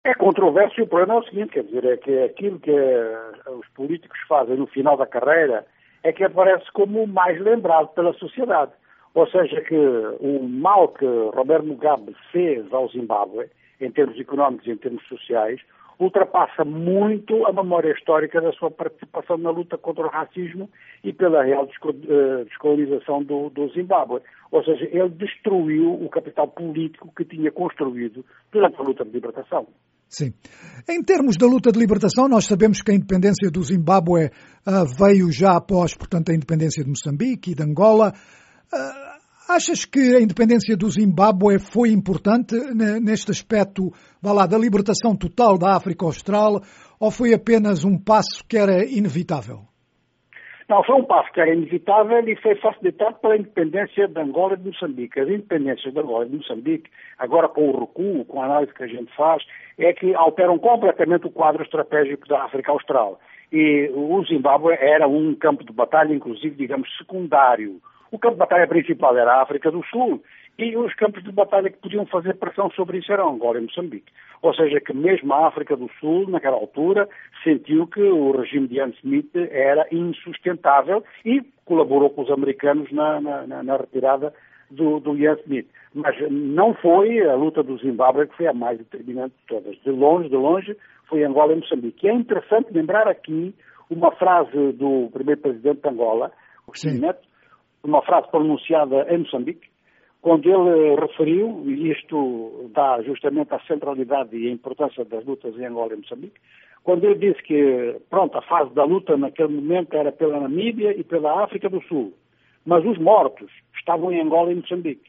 É controverso e o problema é o seguinte, quer dizer, é que aquilo que os políticos fazem no final da carreira é que aparece como o mais lembrado pela sociedade. Ou seja, que o mal que Robert Mugabe fez ao Zimbábue, em termos económicos e em termos sociais, ultrapassa muito a memória histórica da sua participação na luta contra o racismo e pela real descolonização do Zimbábue. Ou seja, ele destruiu o capital político que tinha construído durante a luta de libertação. Sim. Em termos da luta de libertação, nós sabemos que a independência do Zimbábue veio já após, portanto, a independência de Moçambique e de Angola. Achas que a independência do Zimbábue foi importante neste aspecto, vá lá, da libertação total da África Austral, ou foi apenas um passo que era inevitável? Não, foi um passo que era inevitável e foi facilitado pela independência de Angola e de Moçambique. As independências de Angola e de Moçambique, agora com o recuo, com a análise que a gente faz, é que alteram completamente o quadro estratégico da África Austral. E o Zimbábue era um campo de batalha, inclusive, digamos, secundário. O campo de batalha principal era a África do Sul e os campos de batalha que podiam fazer pressão sobre isso eram Angola e Moçambique. Ou seja, que mesmo a África do Sul, naquela altura, sentiu que o regime de Ian Smith era insustentável e colaborou com os americanos na retirada do Ian Smith. Mas não foi a luta do Zimbábue que foi a mais determinante de todas. De longe, foi Angola e Moçambique. E é interessante lembrar aqui uma frase do primeiro presidente de Angola, o Cristina Neto, uma frase pronunciada em Moçambique, quando ele referiu, e isto dá justamente a centralidade e a importância das lutas em Angola e Moçambique, quando ele disse que, pronto, a fase da luta naquele momento era pela Namíbia e pela África do Sul, mas os mortos estavam em Angola e Moçambique.